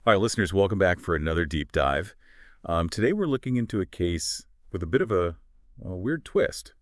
All right, listeners, welcome back for another deep dive. Today we're looking into a case with a bit of a weird twist.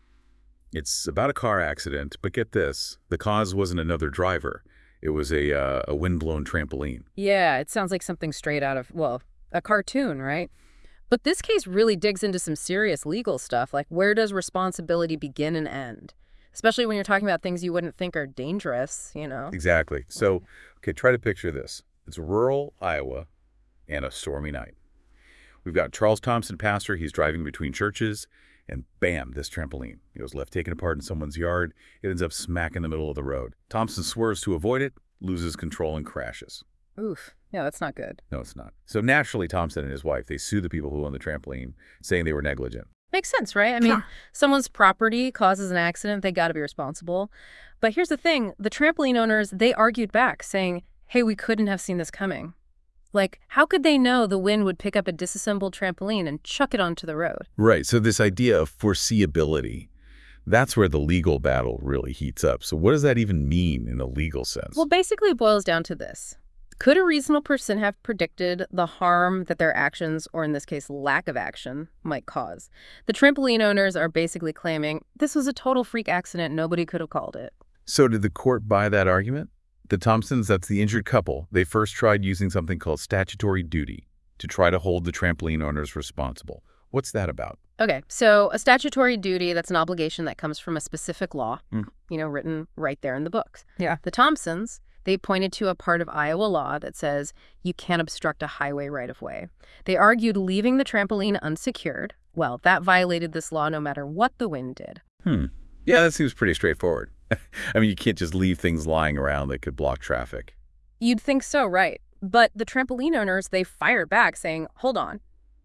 It's about a car accident, but get this, the cause wasn't another driver. It was a wind-blown trampoline. Yeah, it sounds like something straight out of, well, a cartoon, right? But this case really digs into some serious legal stuff, like where does responsibility begin and end? Especially when you're talking about things you wouldn't think are dangerous. Exactly. So, okay, try to picture this. It's rural Iowa and a stormy night. We've got Charles Thompson, pastor. He's driving between churches, and bam, this trampoline. It was left taken apart in someone's yard. It ends up smack in the middle of the road. Thompson swerves to avoid it, loses control, and crashes. Oof. Yeah, that's not good. No, it's not. So naturally, Thompson and his wife, they sue the people who own the trampoline, saying they were negligent. Makes sense, right? I mean, someone's property causes an accident, they got to be responsible. But here's the thing, the trampoline owners, they argued back, saying, hey, we couldn't have seen this coming. Like, how could they know the wind would pick up a disassembled trampoline and chuck it onto the road? Right. So this idea of foreseeability, that's where the legal battle really heats up. So what does that even mean in a legal sense? Well, basically it boils down to this. Could a reasonable person have predicted the harm that their actions, or in this case, lack of action, might cause? The trampoline owners are basically claiming this was a total freak accident, nobody could have called it. So did the court buy that argument? The Thompsons, that's the injured couple, they first tried using something called statutory duty to try to hold the trampoline owners responsible. What's that about? Okay, so a statutory duty, that's an obligation that comes from a specific law, written right there in the books. Yeah. The Thompsons, they pointed to a part of Iowa law that says you can't obstruct a highway right-of-way. They argued leaving the trampoline unsecured, well, that violated this law no matter what the wind did. Yeah, that seems pretty straightforward. I mean, you can't just leave things lying around that could block traffic. You'd think so, right? But the trampoline owners, they fired back saying, hold on.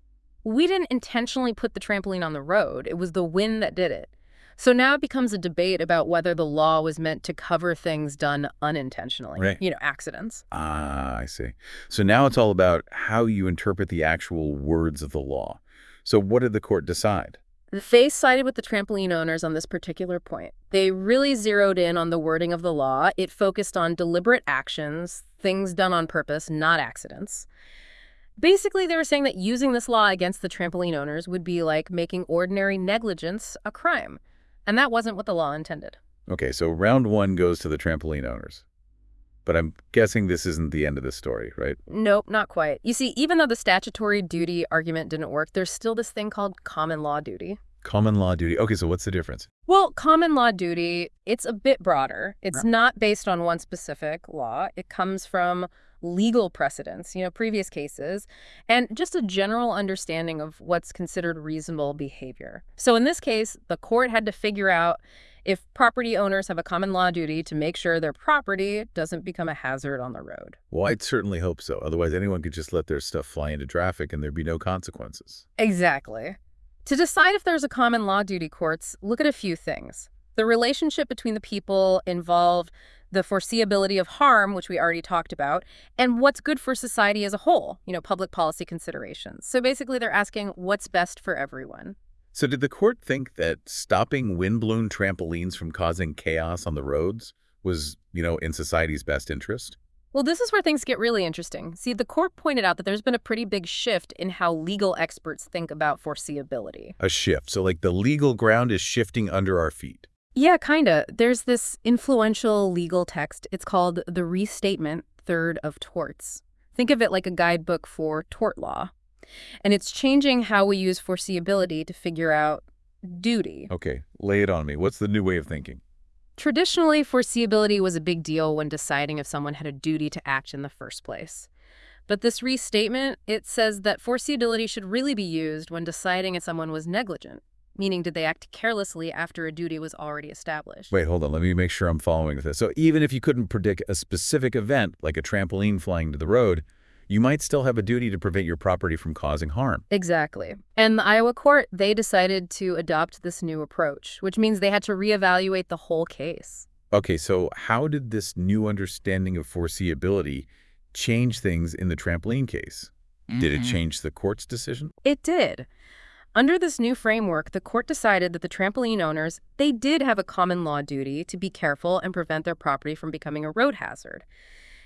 We didn't intentionally put the trampoline on the road. It was the wind that did it. So now it becomes a debate about whether the law was meant to cover things done unintentionally, Right. Accidents. Ah, I see. So now it's all about how you interpret the actual words of the law. So what did the court decide? They sided with the trampoline owners on this particular point. They really zeroed in on the wording of the law. It focused on deliberate actions, things done on purpose, not accidents. Basically, they were saying that using this law against the trampoline owners would be like making ordinary negligence a crime. And that wasn't what the law intended. Okay, so round one goes to the trampoline owners. But I'm guessing this isn't the end of the story, right? Nope, not quite. You see, even though the statutory duty argument didn't work, there's still this thing called common law duty. Common law duty. Okay, so what's the difference? Well, common law duty, it's a bit broader. It's not based on one specific law. It comes from legal precedents, previous cases, and just a general understanding of what's considered reasonable behavior. So in this case, the court had to figure out if property owners have a common law duty to make sure their property doesn't become a hazard on the road. Well, I'd certainly hope so. Otherwise, anyone could just let their stuff fly into traffic and there'd be no consequences. Exactly. To decide if there's a common law duty, courts look at a few things. The relationship between the people involved, the foreseeability of harm, which we already talked about, and what's good for society as a whole, public policy considerations. So basically, they're asking what's best for everyone. So did the court think that stopping wind-blown trampolines from causing chaos on the roads was, in society's best interest? Well, this is where things get really interesting. See, the court pointed out that there's been a pretty big shift in how legal experts think about foreseeability. A shift. So like the legal ground is shifting under our feet. Yeah, kinda. There's this influential legal text. It's called the Restatement, Third of Torts. Think of it like a guidebook for tort law. And it's changing how we use foreseeability to figure out duty. Okay, lay it on me. What's the new way of thinking? Traditionally, foreseeability was a big deal when deciding if someone had a duty to act in the first place. But this restatement, it says that foreseeability should really be used when deciding if someone was negligent, meaning did they act carelessly after a duty was already established. Wait, hold on. Let me make sure I'm following this. So even if you couldn't predict a specific event, like a trampoline flying to the road, you might still have a duty to prevent your property from causing harm. Exactly. And the Iowa court, they decided to adopt this new approach, which means they had to reevaluate the whole case. Okay, so how did this new understanding of foreseeability change things in the trampoline case? Did it change the court's decision? It did. Under this new framework, the court decided that the trampoline owners, they did have a common law duty to be careful and prevent their property from becoming a road hazard.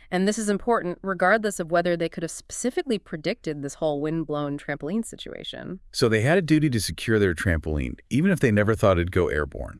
And this is important regardless of whether they could have specifically predicted this whole wind-blown trampoline situation. So they had a duty to secure their trampoline, even if they never thought it'd go airborne.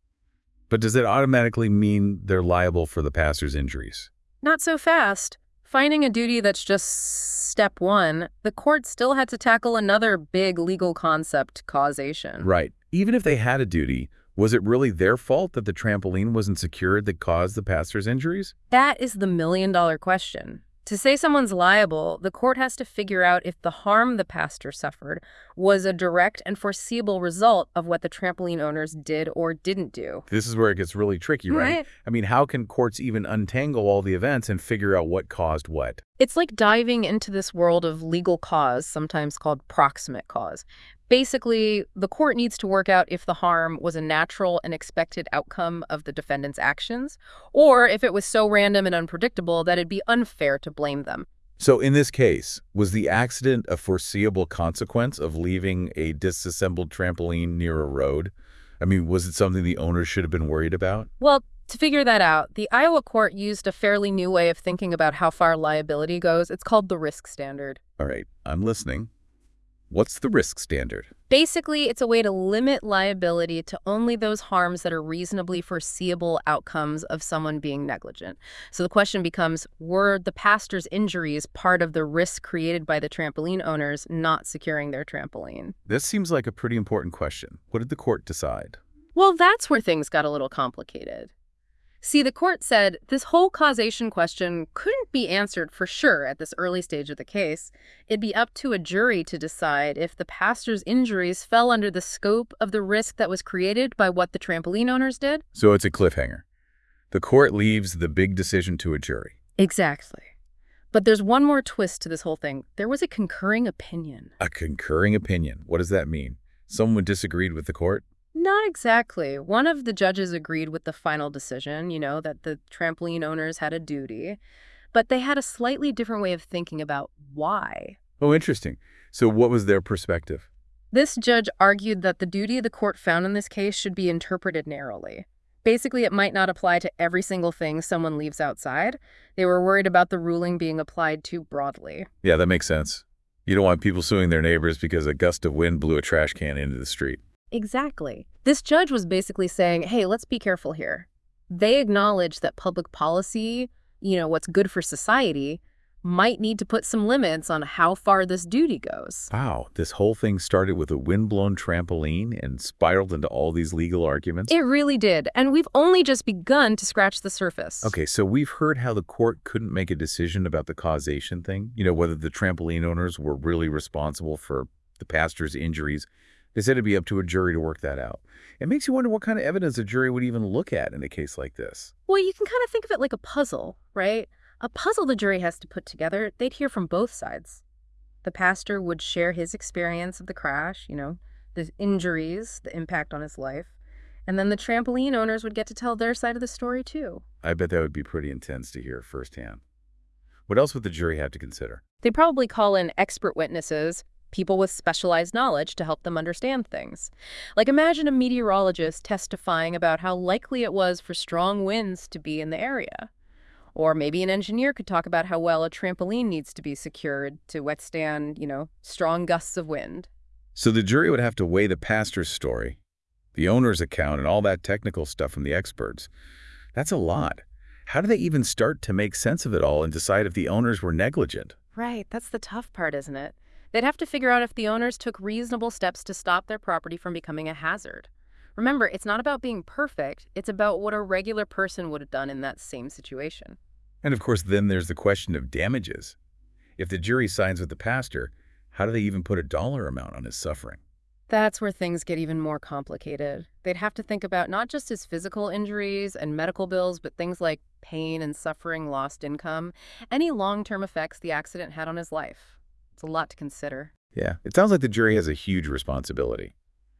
But does it automatically mean they're liable for the pastor's injuries? Not so fast. Finding a duty that's just step one, the court still had to tackle another big legal concept, causation. Right. Even if they had a duty, was it really their fault that the trampoline wasn't secured that caused the pastor's injuries? That is the million-dollar question. To say someone's liable, the court has to figure out if the harm the pastor suffered was a direct and foreseeable result of what the trampoline owners did or didn't do. This is where it gets really tricky, right? Right. I mean, how can courts even untangle all the events and figure out what caused what? It's like diving into this world of legal cause, sometimes called proximate cause. Basically, the court needs to work out if the harm was a natural and expected outcome of the defendant's actions, or if it was so random and unpredictable that it'd be unfair to blame them. So in this case, was the accident a foreseeable consequence of leaving a disassembled trampoline near a road? I mean, was it something the owners should have been worried about? Well, to figure that out, the Iowa court used a fairly new way of thinking about how far liability goes. It's called the risk standard. All right, I'm listening. What's the risk standard? Basically, it's a way to limit liability to only those harms that are reasonably foreseeable outcomes of someone being negligent. So the question becomes, were the pastor's injuries part of the risk created by the trampoline owners not securing their trampoline? This seems like a pretty important question. What did the court decide? Well, that's where things got a little complicated. See, the court said this whole causation question couldn't be answered for sure at this early stage of the case. It'd be up to a jury to decide if the pastor's injuries fell under the scope of the risk that was created by what the trampoline owners did. So it's a cliffhanger. The court leaves the big decision to a jury. Exactly. But there's one more twist to this whole thing. There was a concurring opinion. A concurring opinion. What does that mean? Someone disagreed with the court? Not exactly. One of the judges agreed with the final decision, that the trampoline owners had a duty, but they had a slightly different way of thinking about why. Oh, interesting. So what was their perspective? This judge argued that the duty the court found in this case should be interpreted narrowly. Basically, it might not apply to every single thing someone leaves outside. They were worried about the ruling being applied too broadly. Yeah, that makes sense. You don't want people suing their neighbors because a gust of wind blew a trash can into the street. Exactly. This judge was basically saying, hey, let's be careful here. They acknowledge that public policy, what's good for society, might need to put some limits on how far this duty goes. Wow, this whole thing started with a windblown trampoline and spiraled into all these legal arguments? It really did, and we've only just begun to scratch the surface. Okay, so we've heard how the court couldn't make a decision about the causation thing, whether the trampoline owners were really responsible for the pastor's injuries. They said it'd be up to a jury to work that out. It makes you wonder what kind of evidence a jury would even look at in a case like this. Well, you can kind of think of it like a puzzle, right? A puzzle the jury has to put together. They'd hear from both sides. The pastor would share his experience of the crash, the injuries, the impact on his life. And then the trampoline owners would get to tell their side of the story, too. I bet that would be pretty intense to hear firsthand. What else would the jury have to consider? They'd probably call in expert witnesses, people with specialized knowledge to help them understand things. Like imagine a meteorologist testifying about how likely it was for strong winds to be in the area. Or maybe an engineer could talk about how well a trampoline needs to be secured to withstand, strong gusts of wind. So the jury would have to weigh the pastor's story, the owner's account, and all that technical stuff from the experts. That's a lot. How do they even start to make sense of it all and decide if the owners were negligent? Right, that's the tough part, isn't it? They'd have to figure out if the owners took reasonable steps to stop their property from becoming a hazard. Remember, it's not about being perfect, it's about what a regular person would have done in that same situation. And of course, then there's the question of damages. If the jury sides with the pastor, how do they even put a dollar amount on his suffering? That's where things get even more complicated. They'd have to think about not just his physical injuries and medical bills, but things like pain and suffering, lost income, any long-term effects the accident had on his life. It's a lot to consider. Yeah, it sounds like the jury has a huge responsibility.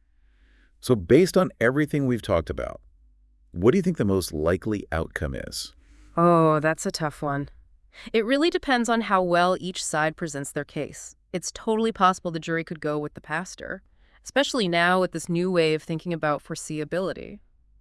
So based on everything we've talked about, what do you think the most likely outcome is? Oh, that's a tough one. It really depends on how well each side presents their case. It's totally possible the jury could go with the pastor, especially now with this new way of thinking about foreseeability.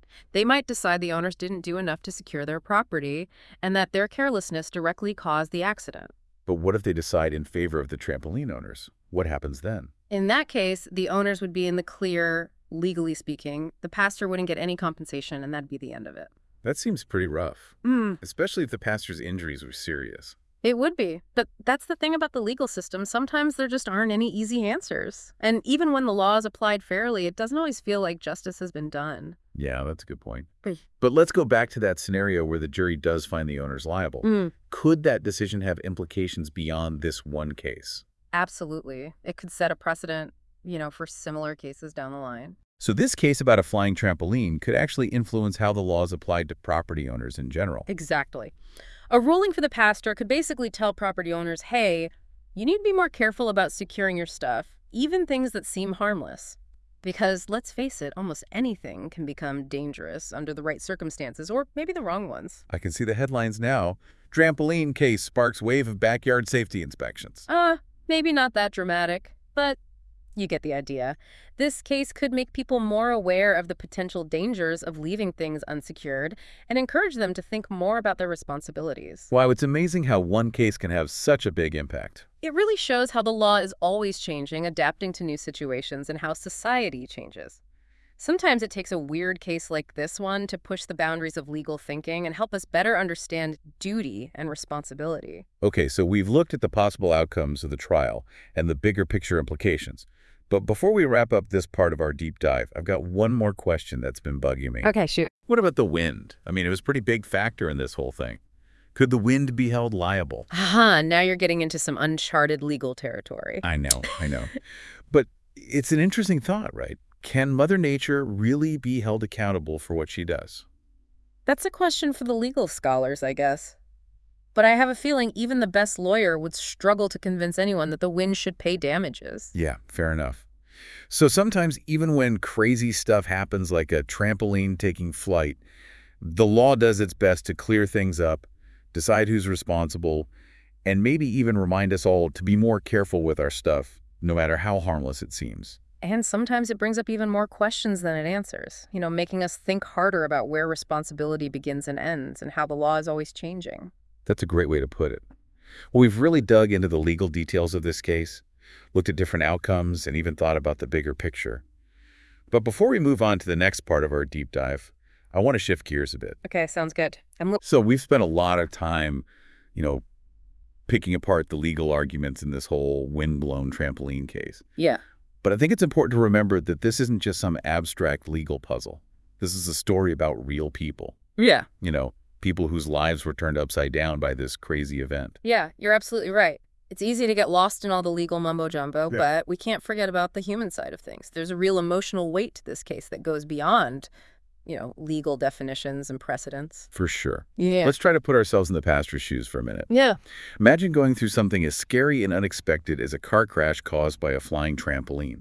They might decide the owners didn't do enough to secure their property and that their carelessness directly caused the accident. But what if they decide in favor of the trampoline owners? What happens then? In that case, the owners would be in the clear, legally speaking. The pastor wouldn't get any compensation, and that'd be the end of it. That seems pretty rough, especially if the pastor's injuries were serious. It would be. But that's the thing about the legal system. Sometimes there just aren't any easy answers. And even when the law is applied fairly, it doesn't always feel like justice has been done. Yeah, that's a good point. Mm. But let's go back to that scenario where the jury does find the owners liable. Could that decision have implications beyond this one case? Absolutely. It could set a precedent, for similar cases down the line. So this case about a flying trampoline could actually influence how the law is applied to property owners in general. Exactly. A ruling for the pastor could basically tell property owners, hey, you need to be more careful about securing your stuff, even things that seem harmless. Because let's face it, almost anything can become dangerous under the right circumstances, or maybe the wrong ones. I can see the headlines now. Trampoline case sparks wave of backyard safety inspections. Maybe not that dramatic, but you get the idea. This case could make people more aware of the potential dangers of leaving things unsecured and encourage them to think more about their responsibilities. Wow, it's amazing how one case can have such a big impact. It really shows how the law is always changing, adapting to new situations, and how society changes. Sometimes it takes a weird case like this one to push the boundaries of legal thinking and help us better understand duty and responsibility. Okay, so we've looked at the possible outcomes of the trial and the bigger picture implications. But before we wrap up this part of our deep dive, I've got one more question that's been bugging me. Okay, shoot. What about the wind? I mean, it was a pretty big factor in this whole thing. Could the wind be held liable? Now you're getting into some uncharted legal territory. I know. But it's an interesting thought, right? Can Mother Nature really be held accountable for what she does? That's a question for the legal scholars, I guess. But I have a feeling even the best lawyer would struggle to convince anyone that the wind should pay damages. Yeah, fair enough. So sometimes even when crazy stuff happens like a trampoline taking flight, the law does its best to clear things up, decide who's responsible, and maybe even remind us all to be more careful with our stuff, no matter how harmless it seems. And sometimes it brings up even more questions than it answers, making us think harder about where responsibility begins and ends and how the law is always changing. That's a great way to put it. Well, we've really dug into the legal details of this case, looked at different outcomes, and even thought about the bigger picture. But before we move on to the next part of our deep dive, I want to shift gears a bit. Okay, sounds good. So we've spent a lot of time, picking apart the legal arguments in this whole windblown trampoline case. Yeah. But I think it's important to remember that this isn't just some abstract legal puzzle. This is a story about real people. Yeah. People whose lives were turned upside down by this crazy event. Yeah, you're absolutely right. It's easy to get lost in all the legal mumbo-jumbo, but we can't forget about the human side of things. There's a real emotional weight to this case that goes beyond, legal definitions and precedents. For sure. Yeah. Let's try to put ourselves in the pastor's shoes for a minute. Yeah. Imagine going through something as scary and unexpected as a car crash caused by a flying trampoline.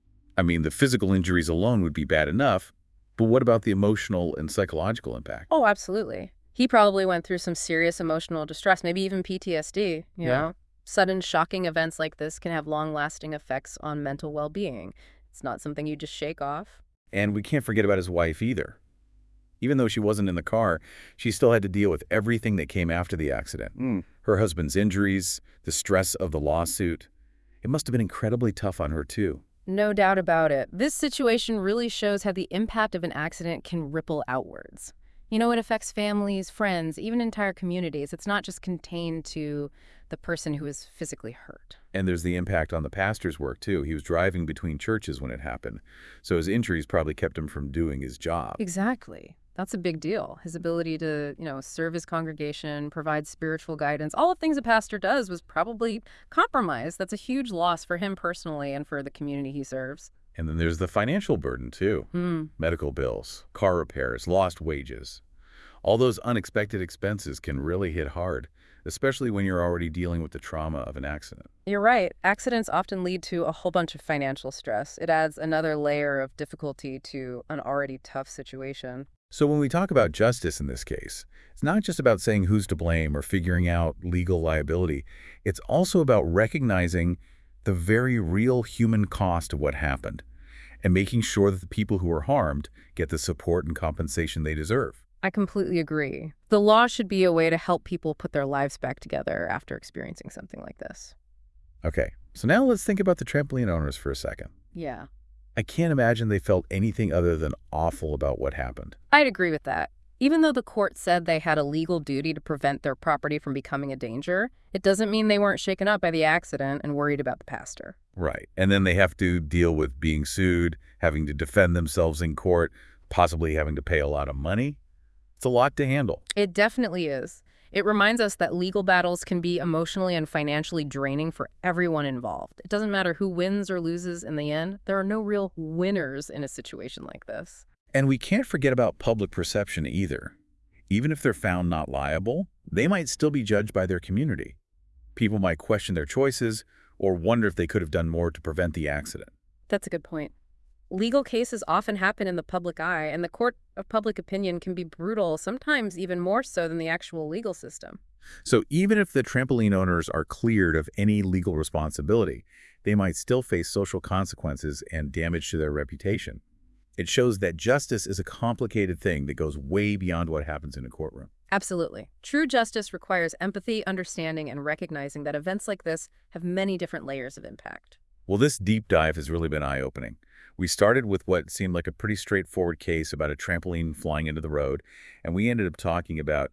I mean, the physical injuries alone would be bad enough, but what about the emotional and psychological impact? Oh, absolutely. He probably went through some serious emotional distress, maybe even PTSD, you know? Sudden shocking events like this can have long-lasting effects on mental well-being. It's not something you just shake off. And we can't forget about his wife either. Even though she wasn't in the car, she still had to deal with everything that came after the accident. Her husband's injuries, the stress of the lawsuit. It must have been incredibly tough on her too. No doubt about it. This situation really shows how the impact of an accident can ripple outwards. It affects families, friends, even entire communities. It's not just contained to the person who is physically hurt. And there's the impact on the pastor's work, too. He was driving between churches when it happened, so his injuries probably kept him from doing his job. Exactly. That's a big deal. His ability to, serve his congregation, provide spiritual guidance, all the things a pastor does was probably compromised. That's a huge loss for him personally and for the community he serves. And then there's the financial burden, too. Medical bills, car repairs, lost wages. All those unexpected expenses can really hit hard, especially when you're already dealing with the trauma of an accident. You're right. Accidents often lead to a whole bunch of financial stress. It adds another layer of difficulty to an already tough situation. So when we talk about justice in this case, it's not just about saying who's to blame or figuring out legal liability. It's also about recognizing the very real human cost of what happened and making sure that the people who are harmed get the support and compensation they deserve. I completely agree. The law should be a way to help people put their lives back together after experiencing something like this. Okay, so now let's think about the trampoline owners for a second. Yeah, I can't imagine they felt anything other than awful about what happened. I'd agree with that. Even though the court said they had a legal duty to prevent their property from becoming a danger, it doesn't mean they weren't shaken up by the accident and worried about the pastor. Right. And then they have to deal with being sued, having to defend themselves in court, possibly having to pay a lot of money. It's a lot to handle. It definitely is. It reminds us that legal battles can be emotionally and financially draining for everyone involved. It doesn't matter who wins or loses in the end. There are no real winners in a situation like this. And we can't forget about public perception either. Even if they're found not liable, they might still be judged by their community. People might question their choices or wonder if they could have done more to prevent the accident. That's a good point. Legal cases often happen in the public eye, and the court of public opinion can be brutal, sometimes even more so than the actual legal system. So even if the trampoline owners are cleared of any legal responsibility, they might still face social consequences and damage to their reputation. It shows that justice is a complicated thing that goes way beyond what happens in a courtroom. Absolutely. True justice requires empathy, understanding, and recognizing that events like this have many different layers of impact. Well, this deep dive has really been eye-opening. We started with what seemed like a pretty straightforward case about a trampoline flying into the road, and we ended up talking about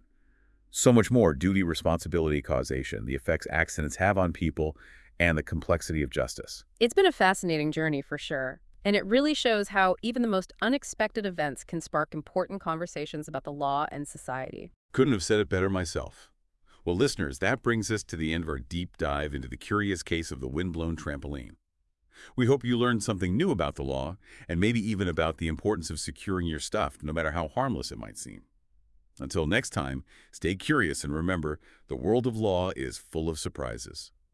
so much more: duty, responsibility, causation, the effects accidents have on people, and the complexity of justice. It's been a fascinating journey for sure, and it really shows how even the most unexpected events can spark important conversations about the law and society. Couldn't have said it better myself. Well, listeners, that brings us to the end of our deep dive into the curious case of the windblown trampoline. We hope you learned something new about the law, and maybe even about the importance of securing your stuff, no matter how harmless it might seem. Until next time, stay curious and remember, the world of law is full of surprises.